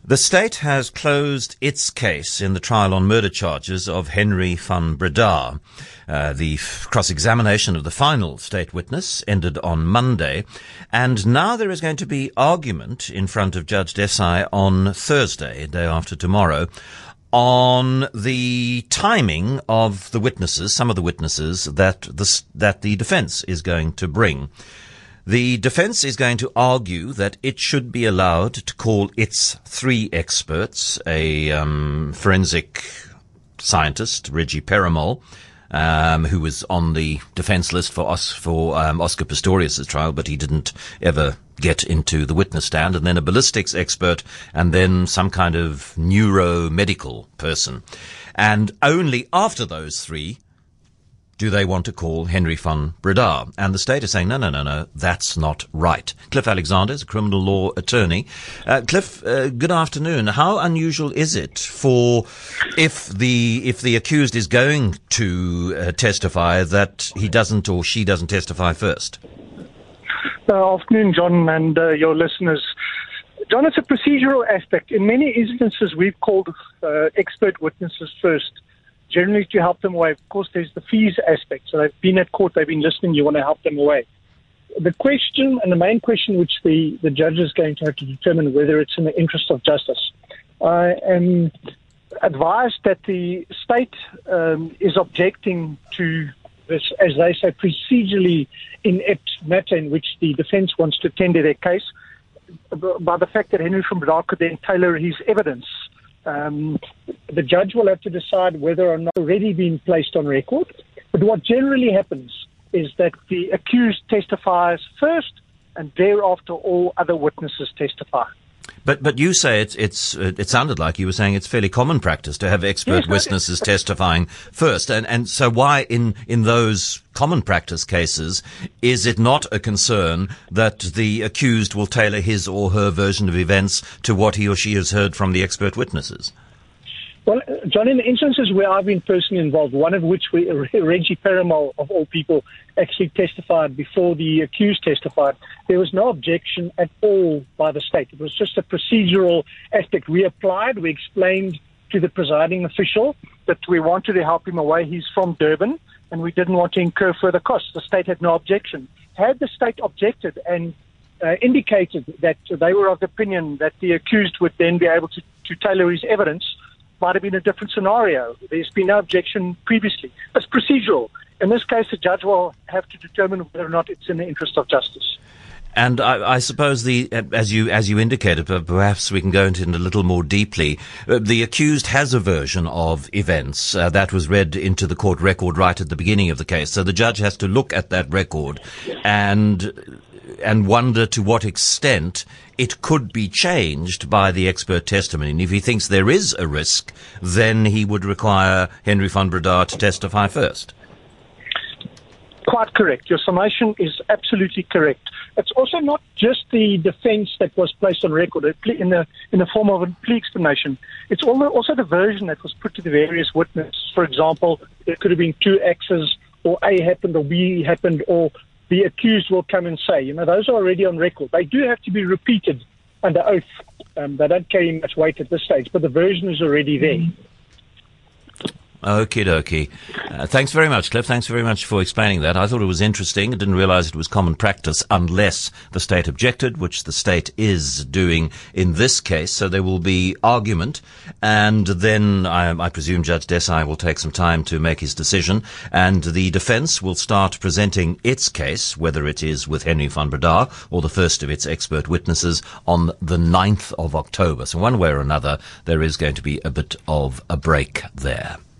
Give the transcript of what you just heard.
The state has closed its case in the trial on murder charges of Henry van Breda. The cross-examination of the final state witness ended on Monday, and now there is going to be argument in front of Judge Desai on Thursday, day after tomorrow, on the timing of the witnesses, some of the witnesses that the defense is going to bring. The defense is going to argue that it should be allowed to call its three experts, a forensic scientist, Reggie Perumal, who was on the defense list for Oscar Pistorius' trial, but he didn't ever get into the witness stand, and then a ballistics expert, and then some kind of neuromedical person. And only after those three do they want to call Henry van Breda. And the state is saying, no, that's not right. Cliff Alexander is a criminal law attorney. Cliff, good afternoon. How unusual is it if the accused is going to testify that he doesn't or she doesn't testify first? Afternoon, John, and your listeners. John, it's a procedural aspect. In many instances, we've called expert witnesses first, generally to help them away. Of course, there's the fees aspect. So they've been at court, they've been listening, you want to help them away. The question, and the main question which the judge is going to have to determine whether it's in the interest of justice. I am advised that the state is objecting to this, as they say, procedurally inept matter in which the defense wants to tender their case by the fact that Henry van Breda could then tailor his evidence. The judge will have to decide whether or not it's already been placed on record. But what generally happens is that the accused testifies first, and thereafter all other witnesses testify. But you say it sounded like you were saying it's fairly common practice to have expert witnesses testifying first. And so why in those common practice cases is it not a concern that the accused will tailor his or her version of events to what he or she has heard from the expert witnesses? Well, John, in the instances where I've been personally involved, one of which Reggie Perumal, of all people, actually testified before the accused testified, there was no objection at all by the state. It was just a procedural aspect. We applied, we explained to the presiding official that we wanted to help him away. He's from Durban, and we didn't want to incur further costs. The state had no objection. Had the state objected and indicated that they were of the opinion that the accused would then be able to tailor his evidence, might have been a different scenario. There's been no objection previously. It's procedural. In this case, the judge will have to determine whether or not it's in the interest of justice. And I suppose as you indicated, but perhaps we can go into it a little more deeply. The accused has a version of events that was read into the court record right at the beginning of the case. So the judge has to look at that record and wonder to what extent it could be changed by the expert testimony. And if he thinks there is a risk, then he would require Henry van Breda to testify first. Quite correct. Your summation is absolutely correct. It's also not just the defense that was placed on record in the form of a plea explanation. It's also the version that was put to the various witnesses. For example, there could have been two X's, or A happened or B happened, or the accused will come and say, those are already on record. They do have to be repeated under oath. They don't carry much weight at this stage, but the version is already there. Okie dokie. Thanks very much, Cliff. Thanks very much for explaining that. I thought it was interesting. I didn't realize it was common practice unless the state objected, which the state is doing in this case. So there will be argument, and then I presume Judge Desai will take some time to make his decision, and the defense will start presenting its case, whether it is with Henry van Breda or the first of its expert witnesses, on the 9th of October. So one way or another, there is going to be a bit of a break there.